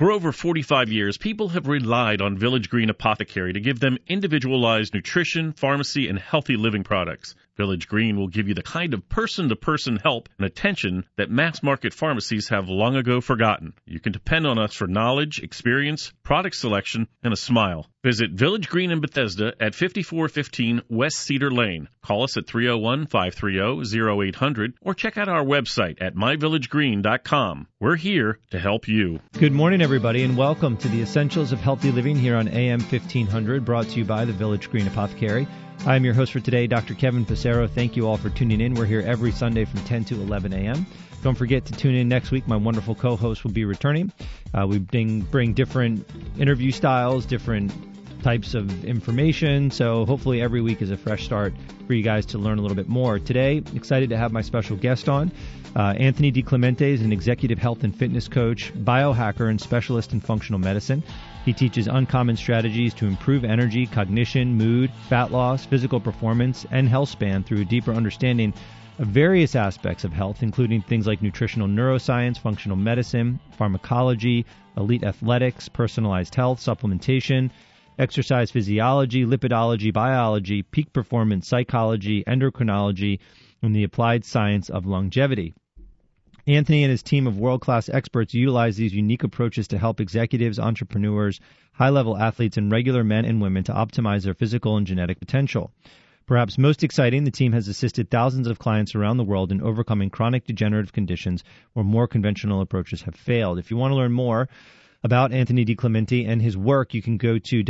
For over 45 years, people have relied on Village Green Apothecary to give them individualized nutrition, pharmacy, and healthy living products. Village Green will give you the kind of person-to-person help and attention that mass-market pharmacies have long ago forgotten. You can depend on us for knowledge, experience, product selection, and a smile. Visit Village Green in Bethesda at 5415 West Cedar Lane. Call us at 301-530-0800 or check out our website at myvillagegreen.com. We're here to help you. Good morning, everybody, and welcome to the Essentials of Healthy Living here on AM 1500, brought to you by the Village Green Apothecary. I'm your host for today, Dr. Kevin Passero. Thank you all for tuning in. We're here every Sunday from 10 to 11 a.m. Don't forget to tune in next week. My wonderful co-host will be returning. We bring different interview styles, different types of information. So hopefully every week is a fresh start for you guys to learn a little bit more. Today, excited to have my special guest on. Anthony DiClemente is an executive health and fitness coach, biohacker, and specialist in functional medicine. He teaches uncommon strategies to improve energy, cognition, mood, fat loss, physical performance, and health span through a deeper understanding of various aspects of health, including things like nutritional neuroscience, functional medicine, pharmacology, elite athletics, personalized health, supplementation, exercise physiology, lipidology, biology, peak performance psychology, endocrinology, and the applied science of longevity. Anthony and his team of world-class experts utilize these unique approaches to help executives, entrepreneurs, high-level athletes, and regular men and women to optimize their physical and genetic potential. Perhaps most exciting, the team has assisted thousands of clients around the world in overcoming chronic degenerative conditions where more conventional approaches have failed. If you want to learn more about Anthony DiClemente and his work, you can go to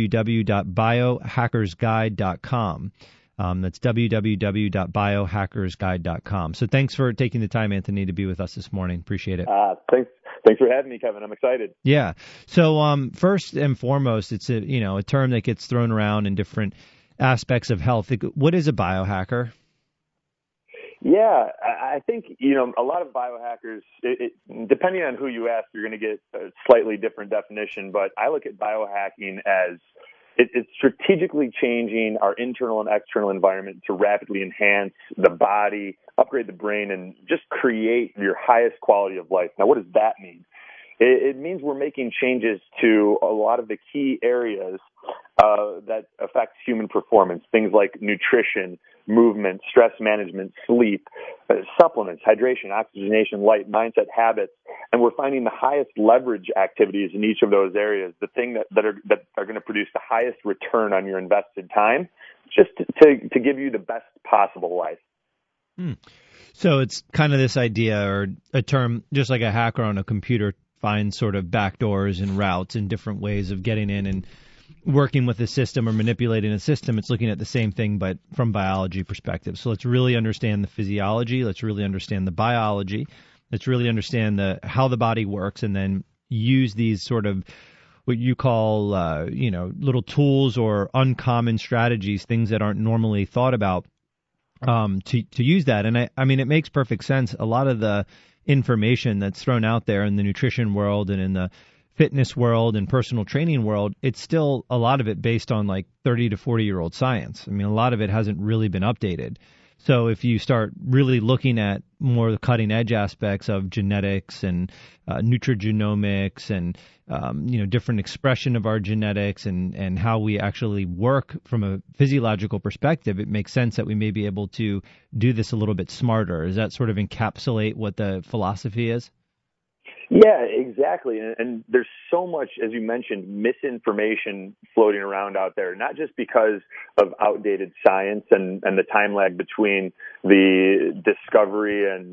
www.biohackersguide.com. That's www.biohackersguide.com. So thanks for taking the time, Anthony, to be with us this morning. Appreciate it. Thanks for having me, Kevin. I'm excited. Yeah. So first and foremost, it's a term that gets thrown around in different aspects of health. What is a biohacker? Yeah, I think, a lot of biohackers, depending on who you ask, you're going to get a slightly different definition. But I look at biohacking as it's strategically changing our internal and external environment to rapidly enhance the body, upgrade the brain, and just create your highest quality of life. Now, what does that mean? It means we're making changes to a lot of the key areas that affect human performance, things like nutrition, movement, stress management, sleep, supplements, hydration, oxygenation, light, mindset, habits, and we're finding the highest leverage activities in each of those areas, the thing that are going to produce the highest return on your invested time, just to give you the best possible life. So it's kind of this idea, or a term, just like a hacker on a computer finds sort of backdoors and routes and different ways of getting in and working with a system or manipulating a system. It's looking at the same thing, but from biology perspective. So let's really understand the physiology. Let's really understand the biology. Let's really understand how the body works, and then use these sort of what you call, little tools or uncommon strategies, things that aren't normally thought about, to use that. And I mean, it makes perfect sense. A lot of the information that's thrown out there in the nutrition world and in the fitness world and personal training world, it's still a lot of it based on like 30 to 40-year-old science. I mean, a lot of it hasn't really been updated. So if you start really looking at more of the cutting edge aspects of genetics and nutrigenomics and different expression of our genetics and how we actually work from a physiological perspective, it makes sense that we may be able to do this a little bit smarter. Does that sort of encapsulate what the philosophy is? Yeah, exactly. And there's so much, as you mentioned, misinformation floating around out there, not just because of outdated science and the time lag between the discovery and,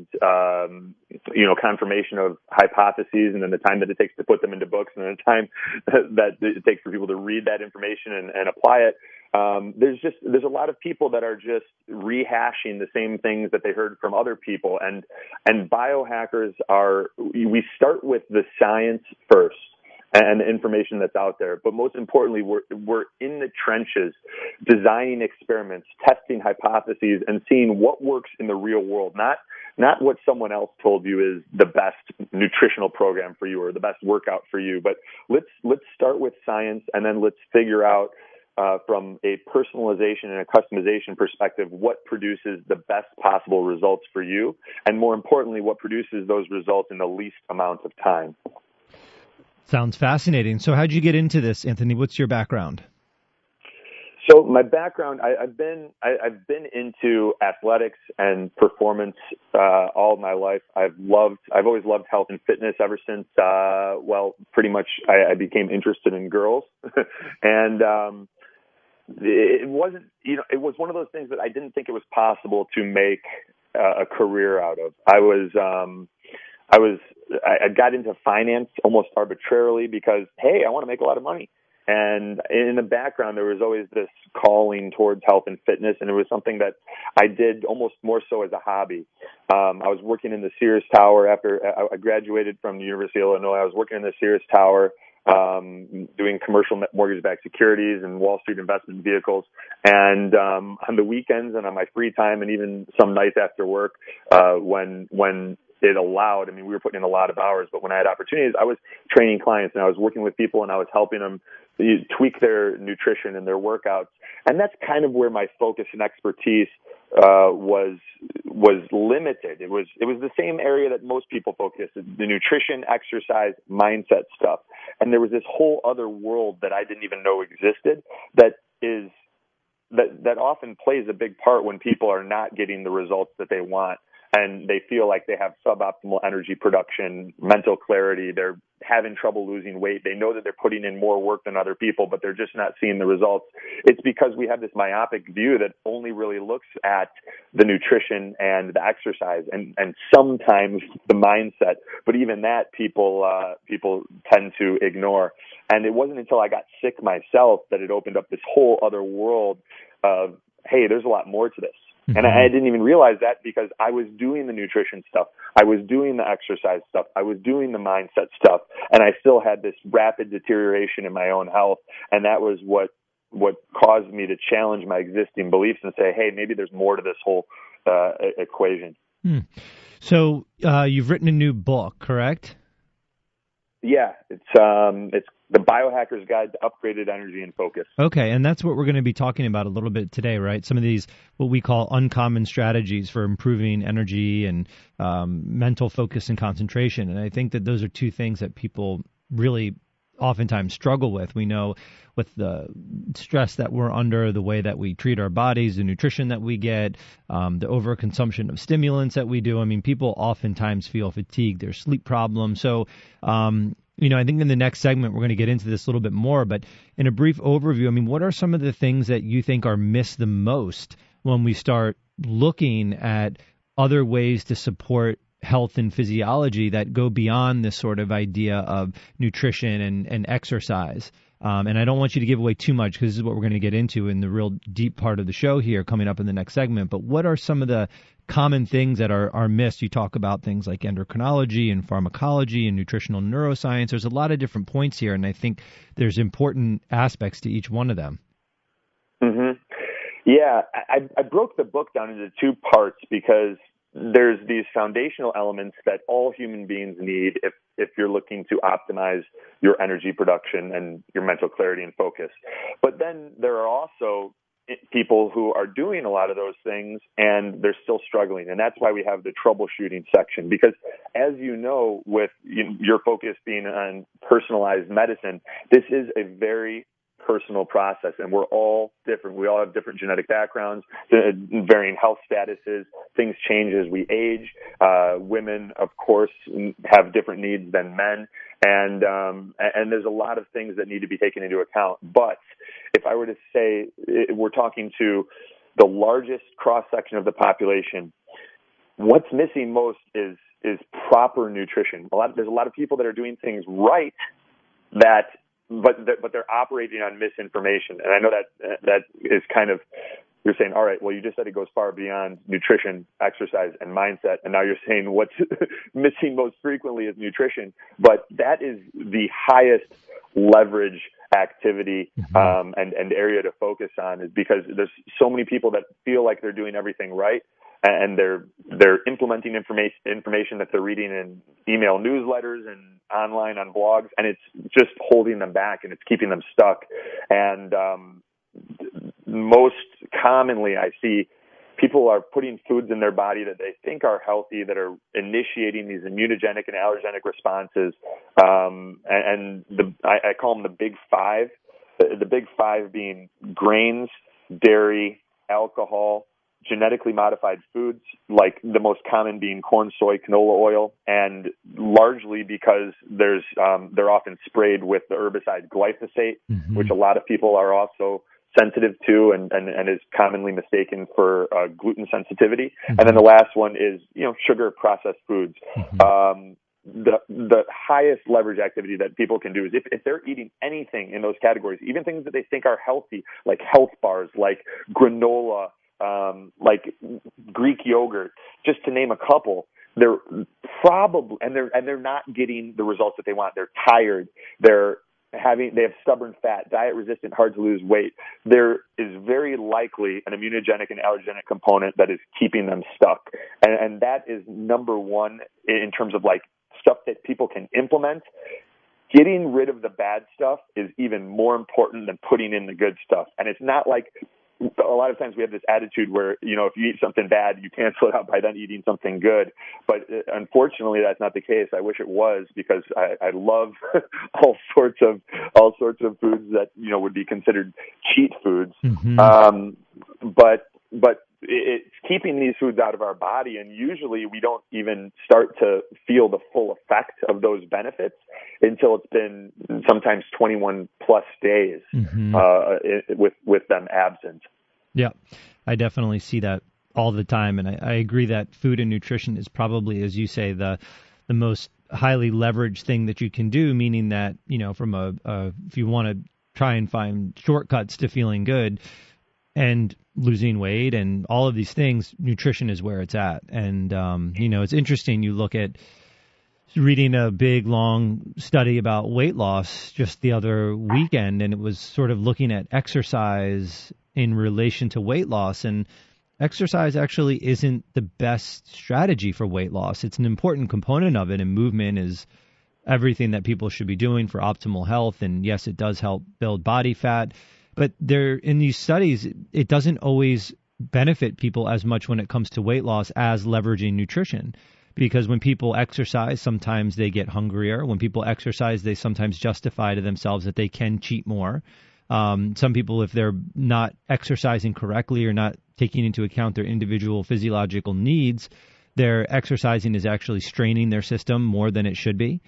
confirmation of hypotheses, and then the time that it takes to put them into books, and then the time that it takes for people to read that information and apply it. There's a lot of people that are just rehashing the same things that they heard from other people, and biohackers we start with the science first and the information that's out there, but most importantly, we're in the trenches designing experiments, testing hypotheses, and seeing what works in the real world, not what someone else told you is the best nutritional program for you or the best workout for you. But let's start with science, and then let's figure out from a personalization and a customization perspective, what produces the best possible results for you, and more importantly, what produces those results in the least amount of time. Sounds fascinating. So how'd you get into this, Anthony? What's your background? So my background, I've been into athletics and performance all of my life. I've always loved health and fitness ever since pretty much I became interested in girls, and it wasn't, it was one of those things that I didn't think it was possible to make a career out of. I got into finance almost arbitrarily because, hey, I want to make a lot of money. And in the background, there was always this calling towards health and fitness, and it was something that I did almost more so as a hobby. I was working in the Sears Tower after I graduated from the University of Illinois. I was working in the Sears Tower, doing commercial mortgage-backed securities and Wall Street investment vehicles. And on the weekends and on my free time, and even some nights after work, when it allowed, we were putting in a lot of hours, but when I had opportunities, I was training clients and I was working with people and I was helping them tweak their nutrition and their workouts. And that's kind of where my focus and expertise was limited. It was the same area that most people focus, the nutrition, exercise, mindset stuff. And there was this whole other world that I didn't even know existed that often plays a big part when people are not getting the results that they want. And they feel like they have suboptimal energy production, mental clarity. They're having trouble losing weight. They know that they're putting in more work than other people, but they're just not seeing the results. It's because we have this myopic view that only really looks at the nutrition and the exercise and sometimes the mindset. But even that people tend to ignore. And it wasn't until I got sick myself that it opened up this whole other world of, hey, there's a lot more to this. And I didn't even realize that because I was doing the nutrition stuff. I was doing the exercise stuff. I was doing the mindset stuff. And I still had this rapid deterioration in my own health. And that was what caused me to challenge my existing beliefs and say, hey, maybe there's more to this whole equation. So you've written a new book, correct? Yeah, it's The Biohacker's Guide to Upgraded Energy and Focus. Okay, and that's what we're going to be talking about a little bit today, right? Some of these, what we call uncommon strategies for improving energy and mental focus and concentration. And I think that those are two things that people really oftentimes struggle with. We know with the stress that we're under, the way that we treat our bodies, the nutrition that we get, the overconsumption of stimulants that we do. People oftentimes feel fatigued. There's sleep problems. So, I think in the next segment, we're going to get into this a little bit more, but in a brief overview, what are some of the things that you think are missed the most when we start looking at other ways to support health and physiology that go beyond this sort of idea of nutrition and exercise? And I don't want you to give away too much because this is what we're going to get into in the real deep part of the show here coming up in the next segment. But what are some of the common things that are missed? You talk about things like endocrinology and pharmacology and nutritional neuroscience. There's a lot of different points here, and I think there's important aspects to each one of them. Mm-hmm. Yeah, I broke the book down into two parts because there's these foundational elements that all human beings need if you're looking to optimize your energy production and your mental clarity and focus. But then there are also people who are doing a lot of those things and they're still struggling. And that's why we have the troubleshooting section, because as you know, with your focus being on personalized medicine, this is a very personal process, and we're all different. We all have different genetic backgrounds, varying health statuses. Things change as we age. Women, of course, have different needs than men, and there's a lot of things that need to be taken into account. But if I were to say we're talking to the largest cross-section of the population, what's missing most is proper nutrition. There's a lot of people that are doing things right but they're operating on misinformation. And I know that is kind of, you're saying, all right, well, you just said it goes far beyond nutrition, exercise, and mindset. And now you're saying what's missing most frequently is nutrition. But that is the highest leverage activity and area to focus on, is because there's so many people that feel like they're doing everything right, and they're implementing information that they're reading in email newsletters and online on blogs, and it's just holding them back and it's keeping them stuck. And most commonly, I see people are putting foods in their body that they think are healthy, that are initiating these immunogenic and allergenic responses. I call them the big five. The big five being grains, dairy, alcohol, genetically modified foods, like the most common being corn, soy, canola oil, and largely because they're often sprayed with the herbicide glyphosate, which a lot of people are also sensitive to and is commonly mistaken for gluten sensitivity. And then the last one is, sugar processed foods. The highest leverage activity that people can do is if they're eating anything in those categories, even things that they think are healthy, like health bars, like granola, like Greek yogurt, just to name a couple, they're probably, and they're not getting the results that they want. They're tired. They have stubborn fat, diet resistant, hard to lose weight. There is very likely an immunogenic and allergenic component that is keeping them stuck. And that is number one in terms of like stuff that people can implement. Getting rid of the bad stuff is even more important than putting in the good stuff. And it's not like, a lot of times we have this attitude where, if you eat something bad, you cancel it out by then eating something good. But unfortunately, that's not the case. I wish it was, because I love all sorts of foods that, would be considered cheat foods. But it's keeping these foods out of our body, and usually we don't even start to feel the full effect of those benefits until it's been sometimes 21 plus days with them absent. Yeah, I definitely see that all the time, and I agree that food and nutrition is probably, as you say, the most highly leveraged thing that you can do, meaning that, from if you want to try and find shortcuts to feeling good and losing weight and all of these things, nutrition is where it's at. And, it's interesting. You look at reading a big, long study about weight loss just the other weekend, and it was sort of looking at exercise in relation to weight loss. And exercise actually isn't the best strategy for weight loss. It's an important component of it, and movement is everything that people should be doing for optimal health. And yes, it does help build body fat. But in these studies, it doesn't always benefit people as much when it comes to weight loss as leveraging nutrition. Because when people exercise, sometimes they get hungrier. When people exercise, they sometimes justify to themselves that they can cheat more. Some people, if they're not exercising correctly or not taking into account their individual physiological needs, their exercising is actually straining their system more than it should be.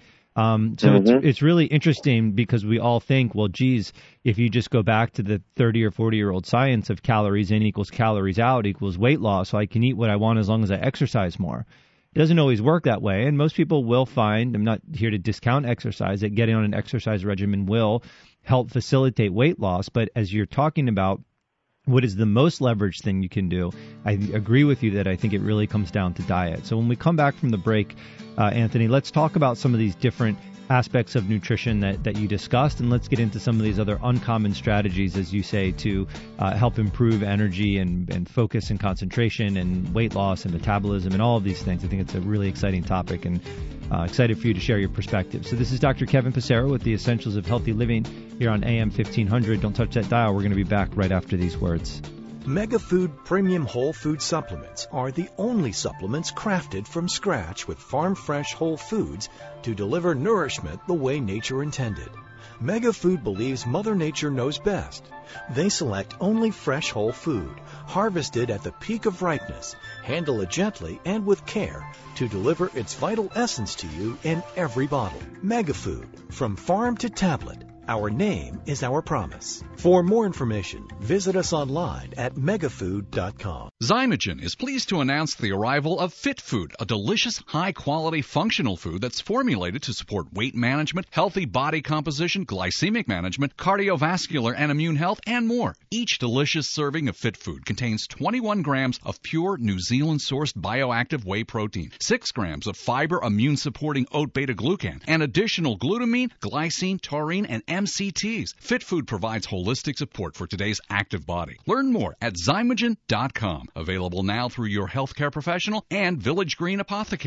It's really interesting, because we all think, well, geez, if you just go back to the 30 or 40-year-old science of calories in equals calories out equals weight loss, so I can eat what I want as long as I exercise more. It doesn't always work that way, and most people will find, I'm not here to discount exercise, that getting on an exercise regimen will help facilitate weight loss. But as you're talking about what is the most leveraged thing you can do, I agree with you that I think it really comes down to diet. So when we come back from the break, Anthony, let's talk about some of these different aspects of nutrition that you discussed, and let's get into some of these other uncommon strategies, as you say, to help improve energy and focus and concentration and weight loss and metabolism and all of these things. I think it's a really exciting topic, and excited for you to share your perspective. So this is Dr. Kevin Passero with the Essentials of Healthy Living here on AM 1500. Don't touch that dial. We're going to be back right after these words. MegaFood Premium Whole Food Supplements are the only supplements crafted from scratch with farm-fresh whole foods to deliver nourishment the way nature intended. MegaFood believes Mother Nature knows best. They select only fresh whole food, harvested at the peak of ripeness, handle it gently and with care to deliver its vital essence to you in every bottle. MegaFood, from farm to tablet. Our name is our promise. For more information, visit us online at megafood.com. Zymogen is pleased to announce the arrival of Fit Food, a delicious, high-quality, functional food that's formulated to support weight management, healthy body composition, glycemic management, cardiovascular and immune health, and more. Each delicious serving of Fit Food contains 21 grams of pure New Zealand-sourced bioactive whey protein, 6 grams of fiber immune-supporting oat beta-glucan, and additional glutamine, glycine, taurine, and MCTs. Fit Food provides holistic support for today's active body. Learn more at Zymogen.com. Available now through your healthcare professional and Village Green Apothecary.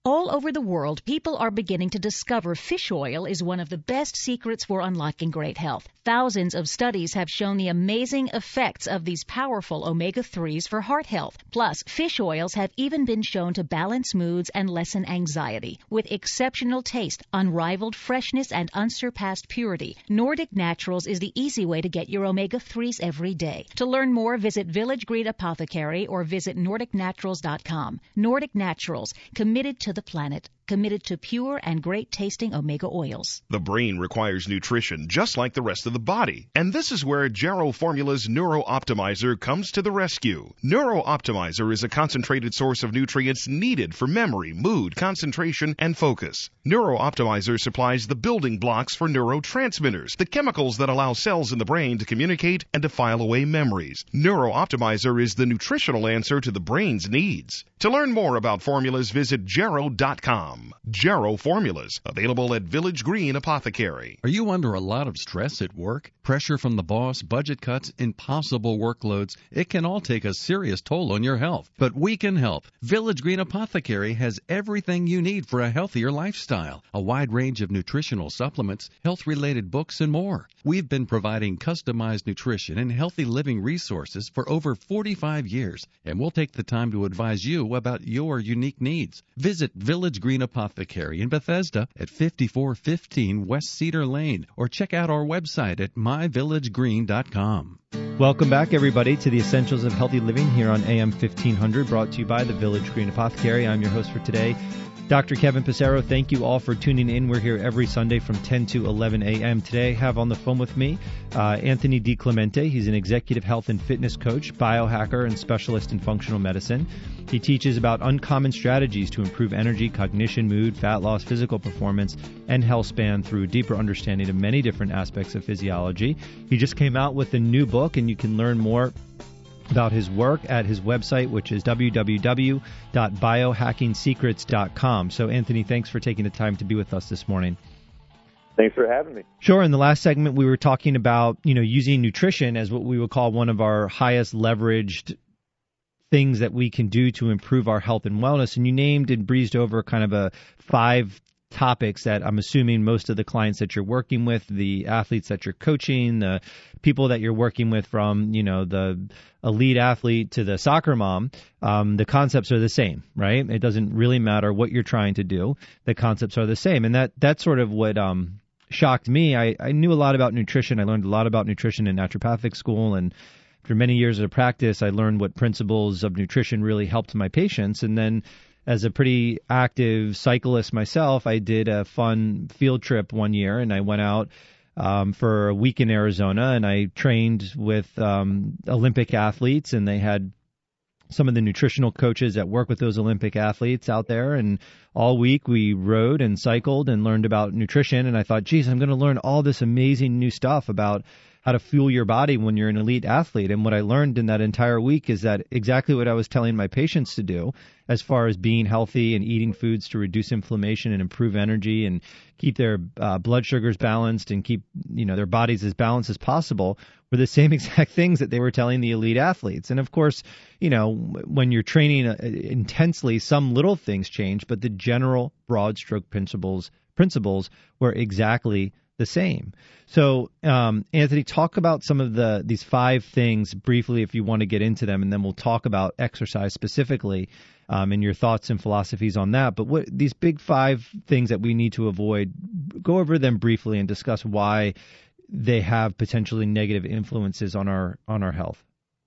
All over the world, people are beginning to discover fish oil is one of the best secrets for unlocking great health. Thousands of studies have shown the amazing effects of these powerful omega-3s for heart health. Plus, fish oils have even been shown to balance moods and lessen anxiety. With exceptional taste, unrivaled freshness, and unsurpassed purity, Nordic Naturals is the easy way to get your omega-3s every day. To learn more, visit Village Green Apothecary or visit NordicNaturals.com. Nordic Naturals, committed to the planet, committed to pure and great-tasting omega oils. The brain requires nutrition just like the rest of the body, and this is where Jarrow Formula's Neuro Optimizer comes to the rescue. Neuro Optimizer is a concentrated source of nutrients needed for memory, mood, concentration, and focus. Neuro Optimizer supplies the building blocks for neurotransmitters, the chemicals that allow cells in the brain to communicate and to file away memories. Neuro Optimizer is the nutritional answer to the brain's needs. To learn more about formulas, visit Jarrow.com. Jarrow Formulas, available at Village Green Apothecary. Are you under a lot of stress at work? Pressure from the boss, budget cuts, impossible workloads? It can all take a serious toll on your health. But we can help. Village Green Apothecary has everything you need for a healthier lifestyle. A wide range of nutritional supplements, health-related books, and more. We've been providing customized nutrition and healthy living resources for over 45 years, and we'll take the time to advise you about your unique needs. Visit Village Green Apothecary in Bethesda at 5415 West Cedar Lane, or check out our website at myvillagegreen.com. Welcome back, everybody, to the Essentials of Healthy Living here on AM 1500, brought to you by the Village Green Apothecary. I'm your host for today, Dr. Kevin Passero. Thank you all for tuning in. We're here every Sunday from 10 to 11 a.m. Today I have on the phone with me Anthony DiClemente. He's an executive health and fitness coach, biohacker, and specialist in functional medicine. He teaches about uncommon strategies to improve energy, cognition, mood, fat loss, physical performance, and health span through deeper understanding of many different aspects of physiology. He just came out with a new book, and you can learn more about his work at his website, which is www.biohackingsecrets.com. So, Anthony, thanks for taking the time to be with us this morning. Thanks for having me. Sure. In the last segment, we were talking about, using nutrition as what we would call one of our highest leveraged things that we can do to improve our health and wellness. And you named and breezed over kind of a 5 topics that I'm assuming most of the clients that you're working with, the athletes that you're coaching, the people that you're working with, from, the elite athlete to the soccer mom, the concepts are the same, right? It doesn't really matter what you're trying to do. The concepts are the same. And that's sort of what shocked me. I knew a lot about nutrition. I learned a lot about nutrition in naturopathic school, and after many years of practice, I learned what principles of nutrition really helped my patients. And then as a pretty active cyclist myself, I did a fun field trip one year, and I went out for a week in Arizona, and I trained with Olympic athletes, and they had some of the nutritional coaches that work with those Olympic athletes out there. And all week we rode and cycled and learned about nutrition. And I thought, geez, I'm going to learn all this amazing new stuff about how to fuel your body when you're an elite athlete. And what I learned in that entire week is that exactly what I was telling my patients to do, as far as being healthy and eating foods to reduce inflammation and improve energy and keep their blood sugars balanced and keep their bodies as balanced as possible, were the same exact things that they were telling the elite athletes. And of course, when you're training intensely, some little things change, but the general broad stroke principles were exactly the same. So, Anthony, talk about some of these 5 things briefly, if you want to get into them, and then we'll talk about exercise specifically, and your thoughts and philosophies on that. But what these big 5 things that we need to avoid, go over them briefly and discuss why they have potentially negative influences on our health.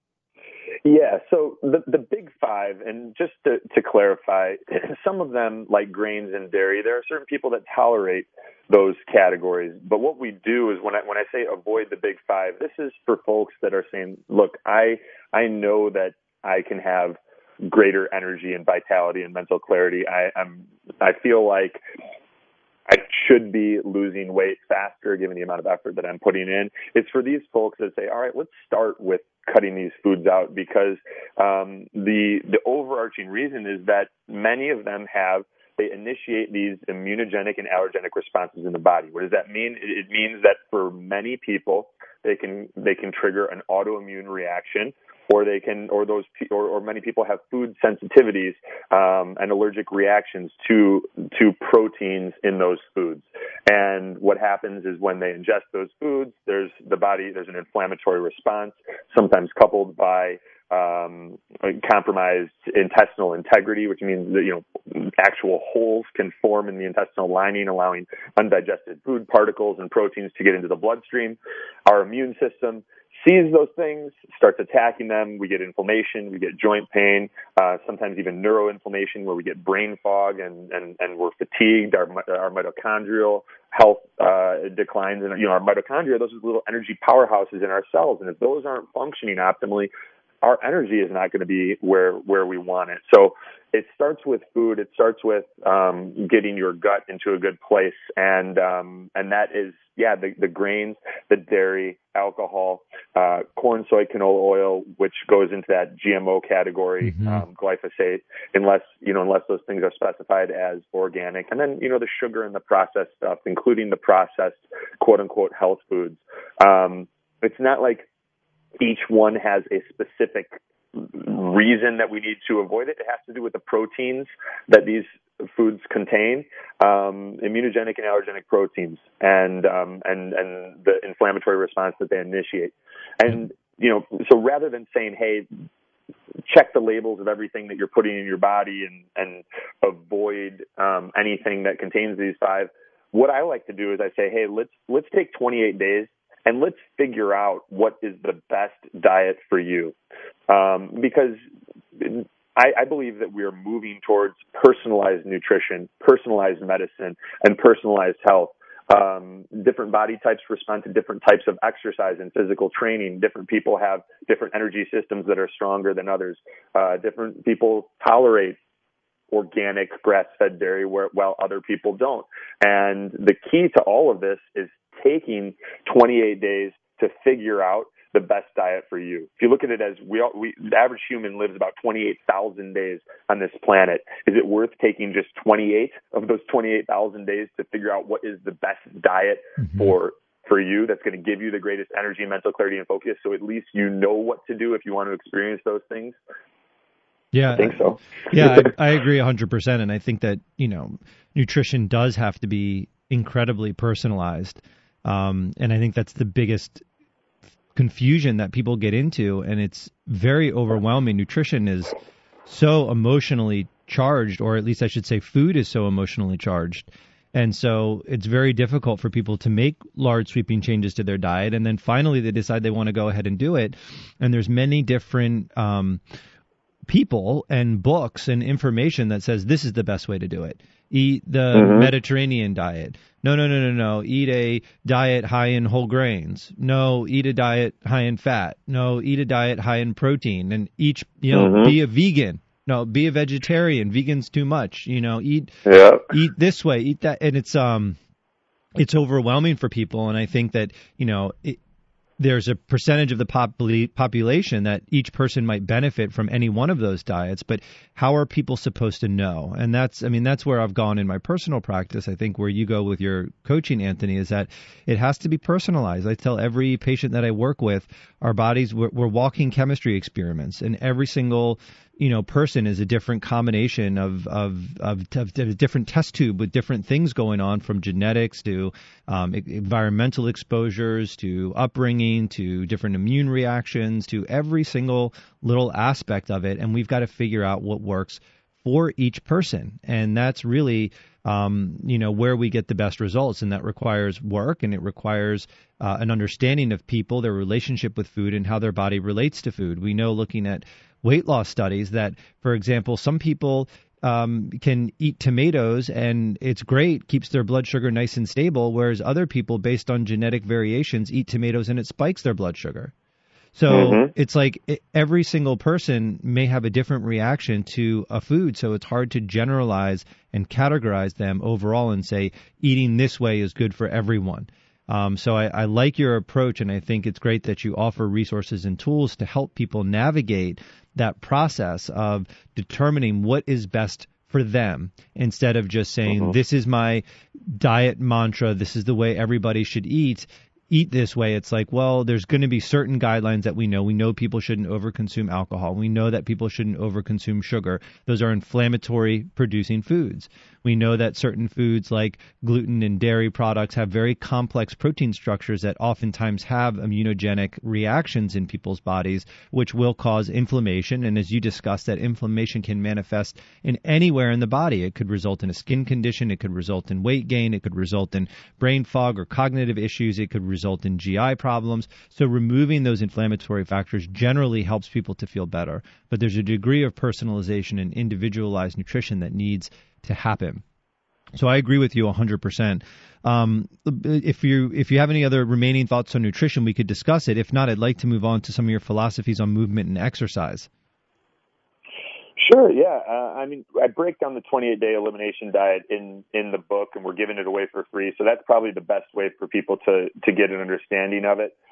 Yeah, so the big 5, and just to clarify, some of them, like grains and dairy, there are certain people that tolerate those categories. But what we do is when I say avoid the big 5, this is for folks that are saying, look, I know that I can have greater energy and vitality and mental clarity. I feel like I should be losing weight faster given the amount of effort that I'm putting in. It's for these folks that say, all right, let's start with cutting these foods out, because the overarching reason is that many of them they initiate these immunogenic and allergenic responses in the body. What does that mean? It means that for many people, they can trigger an autoimmune reaction or many people have food sensitivities and allergic reactions to proteins in those foods. And what happens is when they ingest those foods, there's an inflammatory response, sometimes coupled by compromised intestinal integrity, which means that actual holes can form in the intestinal lining, allowing undigested food particles and proteins to get into the bloodstream. Our immune system sees those things, starts attacking them. We get inflammation, we get joint pain, sometimes even neuroinflammation, where we get brain fog and we're fatigued. Our mitochondrial health declines, and our mitochondria, those are little energy powerhouses in our cells, and if those aren't functioning optimally, our energy is not going to be where we want it. So it starts with food. It starts with getting your gut into a good place, and that is the grains, the dairy, alcohol, corn, soy, canola oil, which goes into that GMO category, glyphosate, unless those things are specified as organic, and then the sugar and the processed stuff, including the processed quote unquote health foods. It's not like each one has a specific reason that we need to avoid it. It has to do with the proteins that these foods contain, immunogenic and allergenic proteins, and the inflammatory response that they initiate. And so rather than saying, hey, check the labels of everything that you're putting in your body and avoid anything that contains these five, what I like to do is I say, hey, let's take 28 days and let's figure out what is the best diet for you. Because I believe that we are moving towards personalized nutrition, personalized medicine, and personalized health. Different body types respond to different types of exercise and physical training. Different people have different energy systems that are stronger than others. Different people tolerate organic grass-fed dairy while other people don't. And the key to all of this is taking 28 days to figure out the best diet for you. If you look at it as the average human lives about 28,000 days on this planet. Is it worth taking just 28 of those 28,000 days to figure out what is the best diet for you that's going to give you the greatest energy, mental clarity, and focus, so at least you know what to do if you want to experience those things? Yeah, I think so. Yeah, I agree 100%. And I think that, nutrition does have to be incredibly personalized. And I think that's the biggest confusion that people get into, and it's very overwhelming. Nutrition is so emotionally charged, or at least I should say food is so emotionally charged. And so it's very difficult for people to make large sweeping changes to their diet. And then finally they decide they want to go ahead and do it. And there's many different people and books and information that says this is the best way to do it. Eat the Mediterranean diet. No. Eat a diet high in whole grains. No, eat a diet high in fat. No, eat a diet high in protein. And be a vegan. No, be a vegetarian. Vegan's too much. Eat this way, eat that. And it's overwhelming for people. And I think that, there's a percentage of the population that each person might benefit from any one of those diets, but how are people supposed to know? And that's where I've gone in my personal practice. I think where you go with your coaching, Anthony, is that it has to be personalized. I tell every patient that I work with, our bodies, we're walking chemistry experiments, and every single person is a different combination of a different test tube with different things going on, from genetics to environmental exposures to upbringing to different immune reactions to every single little aspect of it. And we've got to figure out what works for each person. And that's really where we get the best results. And that requires work, and it requires an understanding of people, their relationship with food, and how their body relates to food. We know, looking at weight loss studies, that, for example, some people can eat tomatoes and it's great, keeps their blood sugar nice and stable, whereas other people, based on genetic variations, eat tomatoes and it spikes their blood sugar. So it's like every single person may have a different reaction to a food, so it's hard to generalize and categorize them overall and say eating this way is good for everyone. So I like your approach, and I think it's great that you offer resources and tools to help people navigate that process of determining what is best for them, instead of just saying, this is my diet mantra, this is the way everybody should eat. eat this way, it's like, well, there's going to be certain guidelines that we know. We know people shouldn't overconsume alcohol. We know that people shouldn't overconsume sugar. Those are inflammatory producing foods. We know that certain foods like gluten and dairy products have very complex protein structures that oftentimes have immunogenic reactions in people's bodies, which will cause inflammation. And as you discussed, that inflammation can manifest in anywhere in the body. It could result in a skin condition. It could result in weight gain. It could result in brain fog or cognitive issues. It could result in GI problems. So removing those inflammatory factors generally helps people to feel better. But there's a degree of personalization and individualized nutrition that needs to happen. So I agree with you 100%. If you have any other remaining thoughts on nutrition, we could discuss it. If not, I'd like to move on to some of your philosophies on movement and exercise. Sure, yeah. I break down the 28-day elimination diet in the book, and we're giving it away for free. So that's probably the best way for people to get an understanding of it.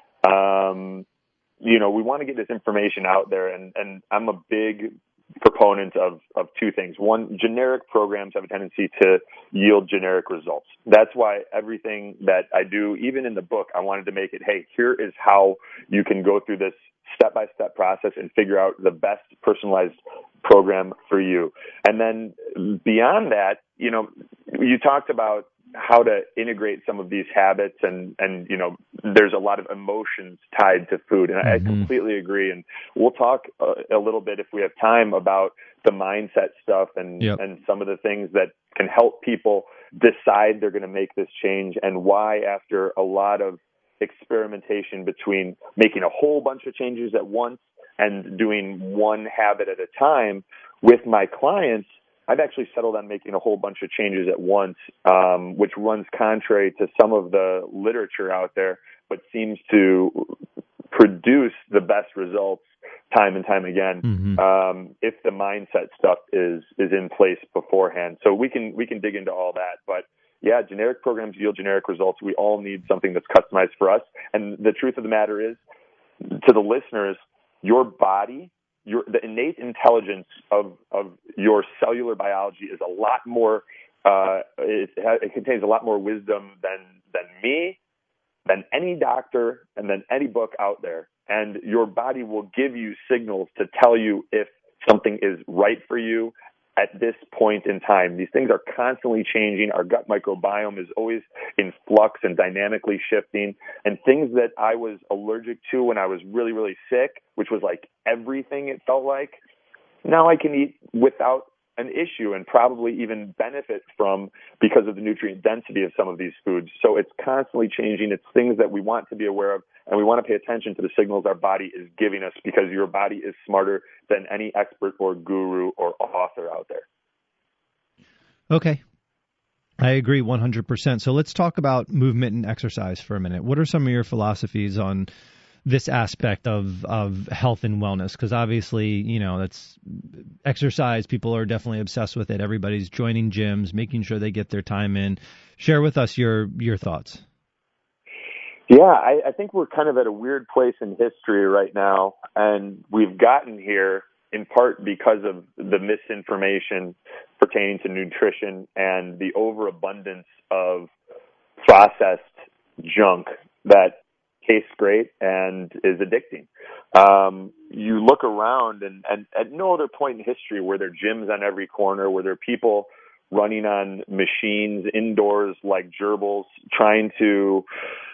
We want to get this information out there, and I'm a big proponent of two things. One, generic programs have a tendency to yield generic results. That's why everything that I do, even in the book, I wanted to make it, hey, here is how you can go through this step-by-step process and figure out the best personalized program for you. And then beyond that, you talked about how to integrate some of these habits and there's a lot of emotions tied to food. And I completely agree. And we'll talk a little bit if we have time about the mindset stuff and some of the things that can help people decide they're going to make this change and why after a lot of experimentation between making a whole bunch of changes at once and doing one habit at a time with my clients, I've actually settled on making a whole bunch of changes at once, which runs contrary to some of the literature out there, but seems to produce the best results time and time again if the mindset stuff is in place beforehand. So we can dig into all that, but yeah, generic programs yield generic results. We all need something that's customized for us. And the truth of the matter is, to the listeners, your body, the innate intelligence of your cellular biology is a lot more. It contains a lot more wisdom than me, than any doctor, and than any book out there. And your body will give you signals to tell you if something is right for you at this point in time. These things are constantly changing. Our gut microbiome is always in flux and dynamically shifting. And things that I was allergic to when I was really, really sick, which was like everything it felt like, now I can eat without an issue and probably even benefit from because of the nutrient density of some of these foods. So it's constantly changing. It's things that we want to be aware of, and we want to pay attention to the signals our body is giving us because your body is smarter than any expert or guru or author out there. Okay. I agree 100%. So let's talk about movement and exercise for a minute. What are some of your philosophies on this aspect of health and wellness? Because obviously, that's exercise. People are definitely obsessed with it. Everybody's joining gyms, making sure they get their time in. Share with us your thoughts. Yeah, I think we're kind of at a weird place in history right now, and we've gotten here in part because of the misinformation pertaining to nutrition and the overabundance of processed junk that tastes great and is addicting. You look around and at no other point in history were there gyms on every corner, were there people running on machines indoors like gerbils trying to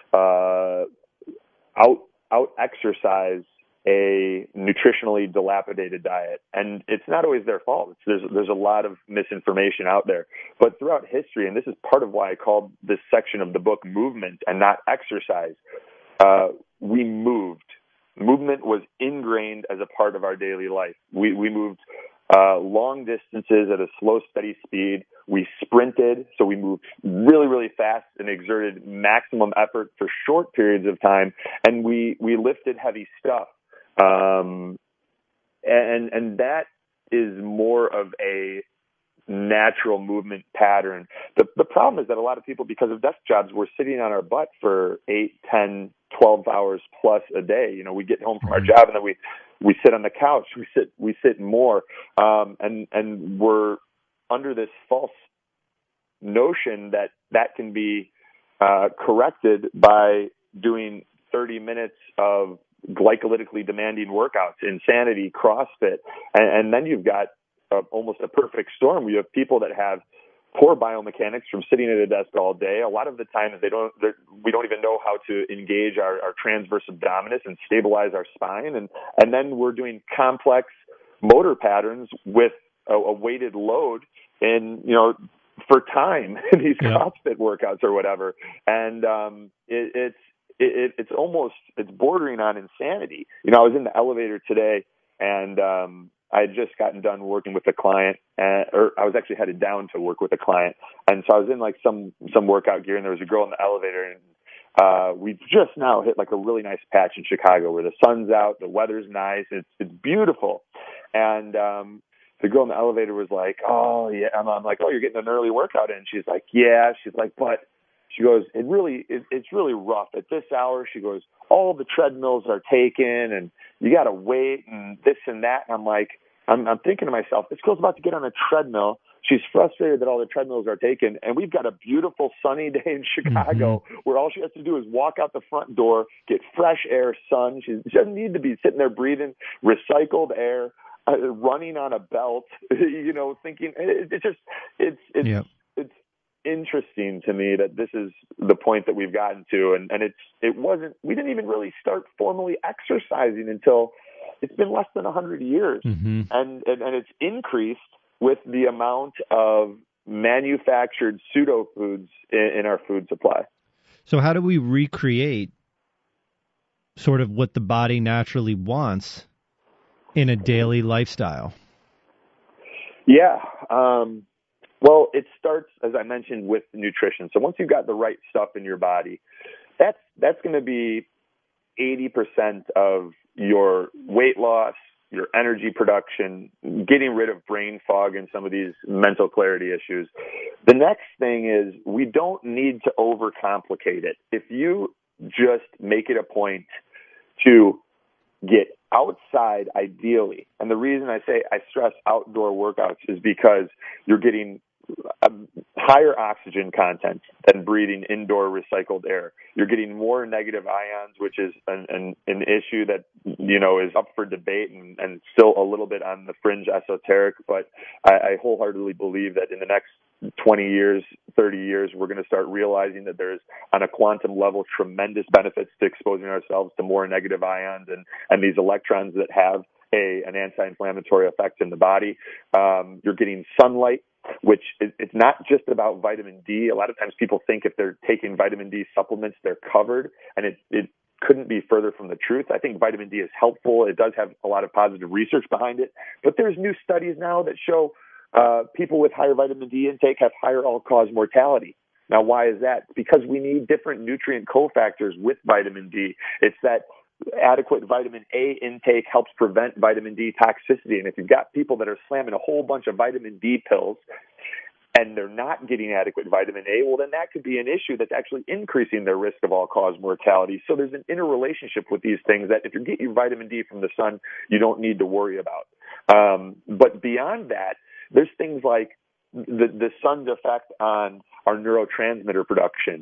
out exercise a nutritionally dilapidated diet. And it's not always their fault. There's a lot of misinformation out there. But throughout history, and this is part of why I called this section of the book movement and not exercise, we moved. Movement was ingrained as a part of our daily life. We moved long distances at a slow, steady speed. We sprinted, so we moved really, really fast and exerted maximum effort for short periods of time, and we lifted heavy stuff. And that is more of a natural movement pattern. The problem is that a lot of people, because of desk jobs, we're sitting on our butt for 8, 10, 12 hours plus a day. We get home from our job and then we sit on the couch. We sit more, and we're under this false notion that can be corrected by doing 30 minutes of glycolytically demanding workouts, Insanity, CrossFit, and then you've got almost a perfect storm. We have people that have poor biomechanics from sitting at a desk all day. A lot of the times we don't even know how to engage our transverse abdominis and stabilize our spine, and then we're doing complex motor patterns with a weighted load and for time in these CrossFit workouts or whatever, and it's bordering on insanity. I was in the elevator today, and I had just gotten done working with a client, or I was actually headed down to work with a client, and so I was in like some workout gear, and there was a girl in the elevator, and we just now hit like a really nice patch in Chicago where the sun's out, the weather's nice, it's beautiful, and the girl in the elevator was like, "Oh yeah," I'm like, "Oh, you're getting an early workout in?" She's like, "Yeah." She's like, "But," she goes, it's really rough at this hour." She goes, "All the treadmills are taken, and you got to wait, and this and that." And I'm like, I'm thinking to myself, this girl's about to get on a treadmill. She's frustrated that all the treadmills are taken, and we've got a beautiful sunny day in Chicago where all she has to do is walk out the front door, get fresh air, sun. She doesn't need to be sitting there breathing recycled air, running on a belt, thinking it's interesting to me that this is the point that we've gotten to, and we didn't even really start formally exercising until it's been less than 100 years, and it's increased with the amount of manufactured pseudo foods in our food supply. So how do we recreate sort of what the body naturally wants in a daily lifestyle? Yeah. Well, it starts, as I mentioned, with nutrition. So once you've got the right stuff in your body, that's going to be 80% of your weight loss, your energy production, getting rid of brain fog and some of these mental clarity issues. The next thing is we don't need to overcomplicate it. If you just make it a point to get outside ideally, and the reason I stress outdoor workouts is because you're getting a higher oxygen content than breathing indoor recycled air. You're getting more negative ions, which is an issue that is up for debate and still a little bit on the fringe esoteric. But I wholeheartedly believe that in the next 20 years, 30 years, we're going to start realizing that there's, on a quantum level, tremendous benefits to exposing ourselves to more negative ions and these electrons that have an anti-inflammatory effect in the body. You're getting sunlight, which it's not just about vitamin D. A lot of times people think if they're taking vitamin D supplements, they're covered, and it couldn't be further from the truth. I think vitamin D is helpful. It does have a lot of positive research behind it, but there's new studies now that show people with higher vitamin D intake have higher all-cause mortality. Now, why is that? Because we need different nutrient cofactors with vitamin D. It's that adequate vitamin A intake helps prevent vitamin D toxicity. And if you've got people that are slamming a whole bunch of vitamin D pills and they're not getting adequate vitamin A, well, then that could be an issue that's actually increasing their risk of all-cause mortality. So there's an interrelationship with these things that if you're getting vitamin D from the sun, you don't need to worry about. But beyond that, there's things like the sun's effect on our neurotransmitter production.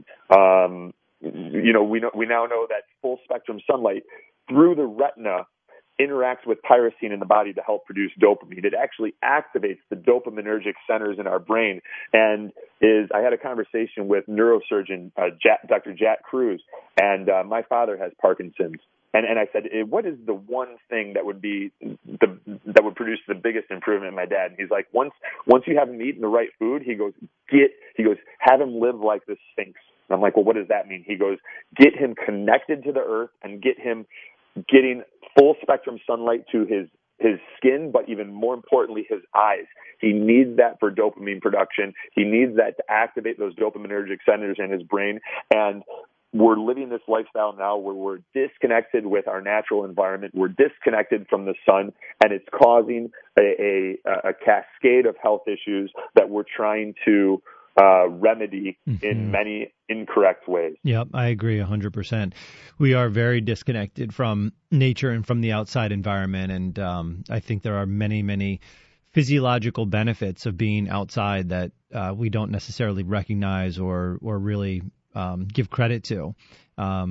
We now know that full spectrum sunlight through the retina interacts with tyrosine in the body to help produce dopamine. It actually activates the dopaminergic centers in our brain. And I had a conversation with neurosurgeon Dr. Jack Cruz, and my father has Parkinson's. And I said, what is the one thing that would produce the biggest improvement in my dad? And he's like, once you have him eating the right food, he goes, have him live like the Sphinx. And I'm like, well, what does that mean? He goes, get him connected to the earth and get him getting full spectrum sunlight to his skin, but even more importantly, his eyes. He needs that for dopamine production. He needs that to activate those dopaminergic centers in his brain. And we're living this lifestyle now where we're disconnected with our natural environment. We're disconnected from the sun, and it's causing a cascade of health issues that we're trying to remedy in many incorrect ways. Yep, I agree 100%. We are very disconnected from nature and from the outside environment, and I think there are many, many physiological benefits of being outside that we don't necessarily recognize or really give credit to.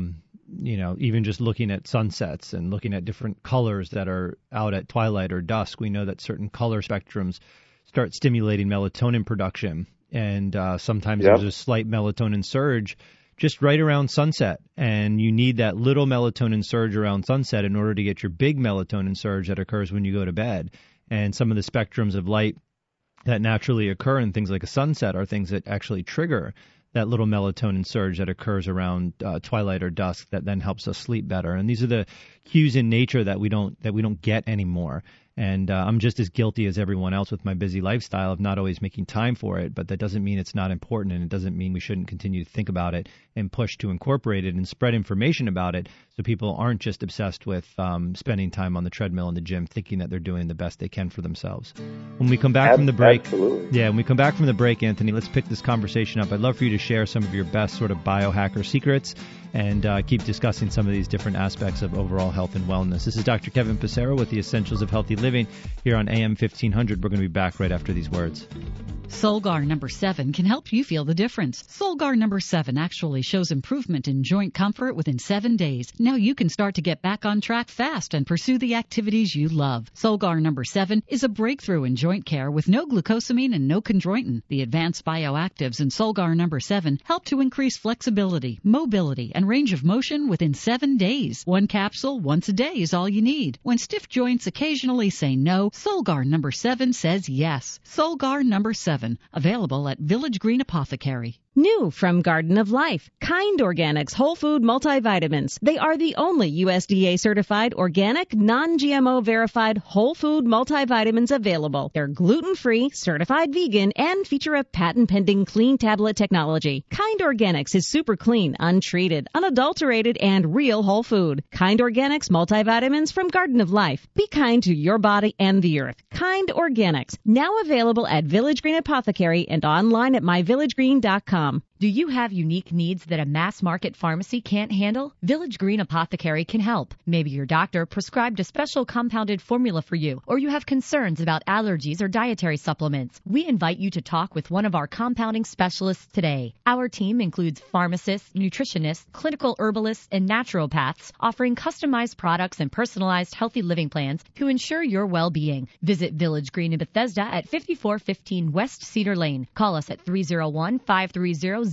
even just looking at sunsets and looking at different colors that are out at twilight or dusk, we know that certain color spectrums start stimulating melatonin production. And sometimes there's a slight melatonin surge just right around sunset. And you need that little melatonin surge around sunset in order to get your big melatonin surge that occurs when you go to bed. And some of the spectrums of light that naturally occur in things like a sunset are things that actually trigger that little melatonin surge that occurs around twilight or dusk that then helps us sleep better. And these are the cues in nature that we don't get anymore. And I'm just as guilty as everyone else with my busy lifestyle of not always making time for it, but that doesn't mean it's not important, and it doesn't mean we shouldn't continue to think about it and push to incorporate it and spread information about it so people aren't just obsessed with spending time on the treadmill in the gym thinking that they're doing the best they can for themselves. When we come back from the break, when we come back from the break, Anthony, let's pick this conversation up. I'd love for you to share some of your best sort of biohacker secrets and keep discussing some of these different aspects of overall health and wellness. This is Dr. Kevin Passero with the Essentials of Healthy Living here on AM 1500. We're going to be back right after these words. Solgar number 7 can help you feel the difference. Solgar number 7 actually shows improvement in joint comfort within 7 days. Now you can start to get back on track fast and pursue the activities you love. Solgar number 7 is a breakthrough in joint care with no glucosamine and no chondroitin. The advanced bioactives in Solgar number 7 help to increase flexibility, mobility, and range of motion within 7 days. One capsule once a day is all you need. When stiff joints occasionally say no, Solgar number 7 says yes. Solgar number 7, available at Village Green Apothecary. New from Garden of Life, Kind Organics Whole Food Multivitamins. They are the only USDA-certified, organic, non-GMO verified whole food multivitamins available. They're gluten-free, certified vegan, and feature a patent-pending clean tablet technology. Kind Organics is super clean, untreated, unadulterated, and real whole food. Kind Organics multivitamins from Garden of Life. Be kind to your body and the earth. Kind Organics, now available at Village Green Apothecary and online at myvillagegreen.com. Do you have unique needs that a mass market pharmacy can't handle? Village Green Apothecary can help. Maybe your doctor prescribed a special compounded formula for you, or you have concerns about allergies or dietary supplements. We invite you to talk with one of our compounding specialists today. Our team includes pharmacists, nutritionists, clinical herbalists, and naturopaths, offering customized products and personalized healthy living plans to ensure your well-being. Visit Village Green in Bethesda at 5415 West Cedar Lane. Call us at 301-530-0800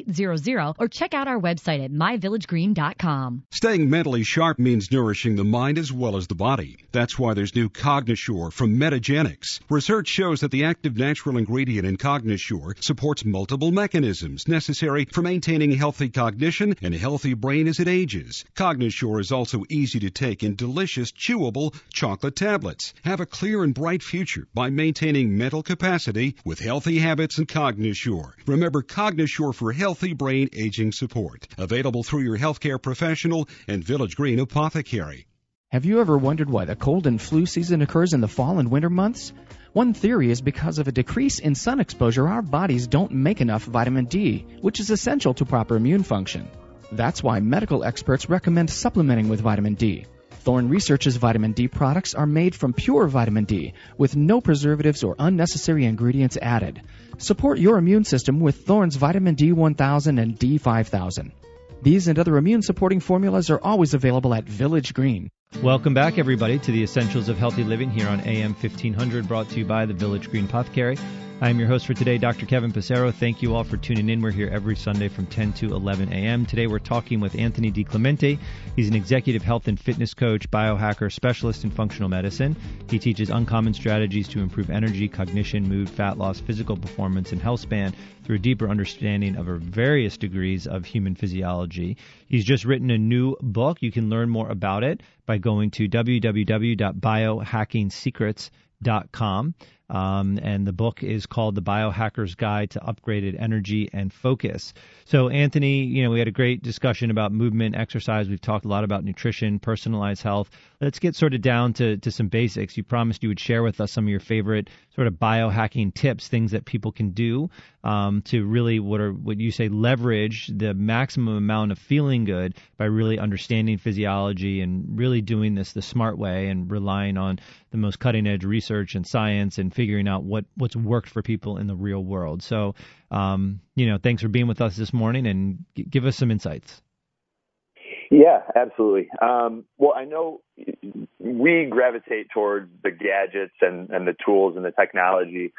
or check out our website at myvillagegreen.com. Staying mentally sharp means nourishing the mind as well as the body. That's why there's new Cognisure from Metagenics. Research shows that the active natural ingredient in Cognisure supports multiple mechanisms necessary for maintaining healthy cognition and a healthy brain as it ages. Cognisure is also easy to take in delicious, chewable chocolate tablets. Have a clear and bright future by maintaining mental capacity with healthy habits and Cognisure. Remember, Cognisure for healthy brain aging support. Available through your healthcare professional and Village Green Apothecary. Have you ever wondered why the cold and flu season occurs in the fall and winter months? One theory is because of a decrease in sun exposure, our bodies don't make enough vitamin D, which is essential to proper immune function. That's why medical experts recommend supplementing with vitamin D. Thorne Research's vitamin D products are made from pure vitamin D with no preservatives or unnecessary ingredients added. Support your immune system with Thorne's vitamin D1000 and D5000. These and other immune-supporting formulas are always available at Village Green. Welcome back, everybody, to the Essentials of Healthy Living here on AM 1500, brought to you by the Village Green Apothecary. I am your host for today, Dr. Kevin Passero. Thank you all for tuning in. We're here every Sunday from 10 to 11 a.m. Today we're talking with Anthony DiClemente. He's an executive health and fitness coach, biohacker, specialist in functional medicine. He teaches uncommon strategies to improve energy, cognition, mood, fat loss, physical performance, and health span through a deeper understanding of various degrees of human physiology. He's just written a new book. You can learn more about it by going to www.biohackingsecrets.com. And the book is called The Biohacker's Guide to Upgraded Energy and Focus. So, Anthony, we had a great discussion about movement, exercise. We've talked a lot about nutrition, personalized health. Let's get sort of down to some basics. You promised you would share with us some of your favorite sort of biohacking tips, things that people can do to really, what you say, leverage the maximum amount of feeling good by really understanding physiology and really doing this the smart way and relying on the most cutting-edge research and science and figuring out what's worked for people in the real world. So, thanks for being with us this morning and give us some insights. Yeah, absolutely. Well, I know we gravitate towards the gadgets and the tools and the technology.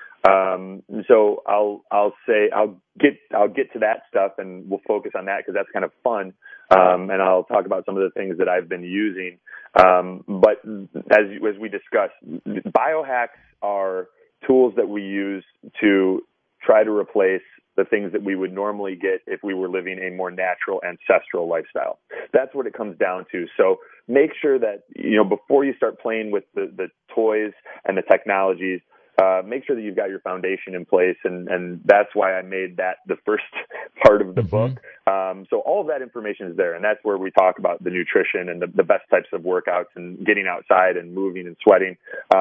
So I'll get to that stuff, and we'll focus on that because that's kind of fun. And I'll talk about some of the things that I've been using. But as we discussed, biohacks are tools that we use to try to replace the things that we would normally get if we were living a more natural, ancestral lifestyle. That's what it comes down to. So make sure that, before you start playing with the toys and the technologies, make sure that you've got your foundation in place. And that's why I made that the first part of the book. So all of that information is there. And that's where we talk about the nutrition and the best types of workouts and getting outside and moving and sweating.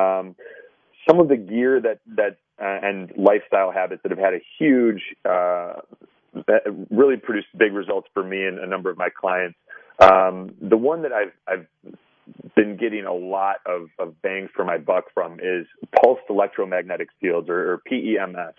Some of the gear that and lifestyle habits that have had a huge, that really produced big results for me and a number of my clients. The one that I've been getting a lot of bang for my buck from is pulsed electromagnetic fields, or PEMS.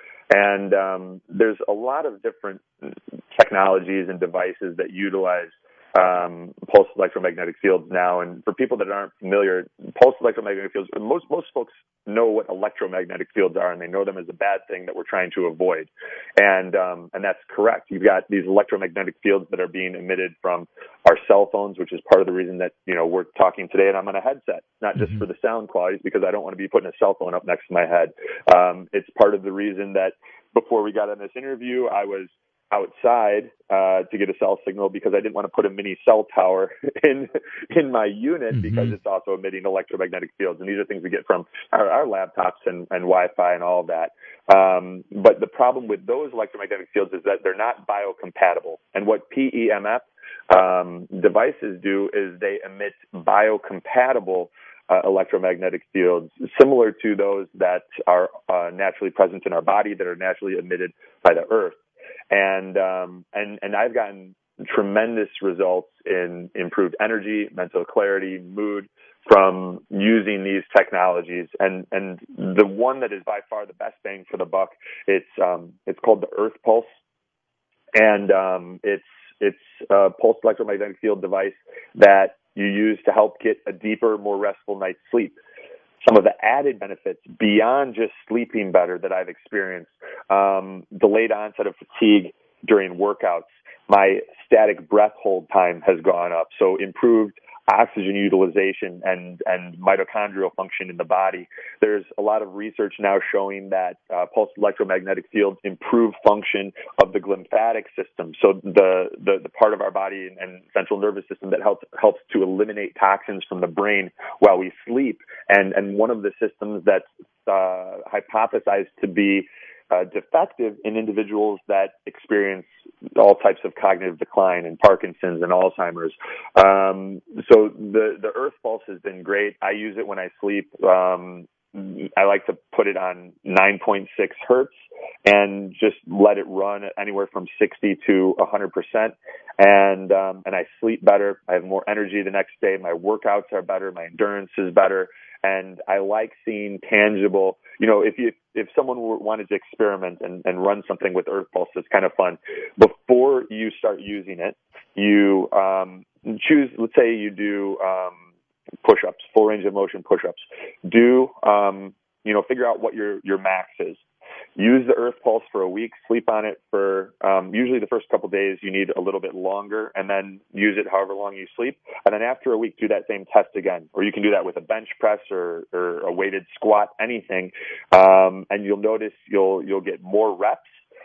And there's a lot of different technologies and devices that utilize pulsed electromagnetic fields now. And for people that aren't familiar, pulsed electromagnetic fields, most folks know what electromagnetic fields are, and they know them as a bad thing that we're trying to avoid. And that's correct. You've got these electromagnetic fields that are being emitted from our cell phones, which is part of the reason that, we're talking today and I'm on a headset, not just for the sound quality, because I don't want to be putting a cell phone up next to my head. It's part of the reason that before we got on this interview, I was outside to get a cell signal because I didn't want to put a mini cell tower in my unit because it's also emitting electromagnetic fields. And these are things we get from our laptops and Wi-Fi and all of that. But the problem with those electromagnetic fields is that they're not biocompatible. And what PEMF devices do is they emit biocompatible electromagnetic fields similar to those that are naturally present in our body, that are naturally emitted by the earth. And I've gotten tremendous results in improved energy, mental clarity, mood from using these technologies. And the one that is by far the best bang for the buck, it's called the Earth Pulse. And it's a pulsed electromagnetic field device that you use to help get a deeper, more restful night's sleep. Some of the added benefits beyond just sleeping better that I've experienced, delayed onset of fatigue during workouts. My static breath hold time has gone up, so improved oxygen utilization and mitochondrial function in the body. There's a lot of research now showing that pulsed electromagnetic fields improve function of the glymphatic system, so the part of our body and central nervous system that helps to eliminate toxins from the brain while we sleep. And one of the systems that's hypothesized to be defective in individuals that experience all types of cognitive decline and Parkinson's and Alzheimer's. So the Earth Pulse has been great. I use it when I sleep. I like to put it on 9.6 hertz and just let it run anywhere from 60 to 100%. And I sleep better. I have more energy the next day. My workouts are better. My endurance is better. And I like seeing tangible, if someone wanted to experiment and run something with Earth Pulse, it's kind of fun. Before you start using it, you choose, let's say you do push-ups, full range of motion push-ups. Do, figure out what your max is. Use the Earth Pulse for a week, sleep on it for, usually the first couple days you need a little bit longer, and then use it however long you sleep. And then after a week, do that same test again. Or you can do that with a bench press or a weighted squat, anything. And you'll notice you'll get more reps.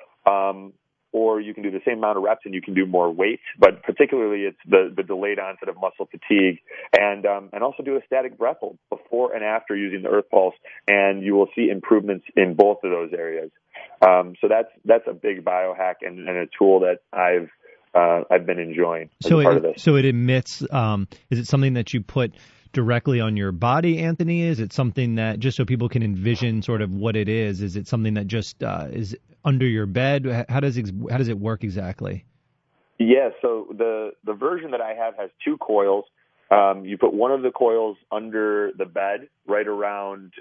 Or you can do the same amount of reps and you can do more weight, but particularly it's the delayed onset of muscle fatigue, and also do a static breath hold before and after using the Earth Pulse, and you will see improvements in both of those areas. So that's a big biohack and a tool that I've been enjoying as part of this. So it emits. Is it something that you put directly on your body, Anthony? Is it something that, just so people can envision sort of what it is it something that just is under your bed? How does it work exactly? Yeah, so the version that I have has two coils. You put one of the coils under the bed, right around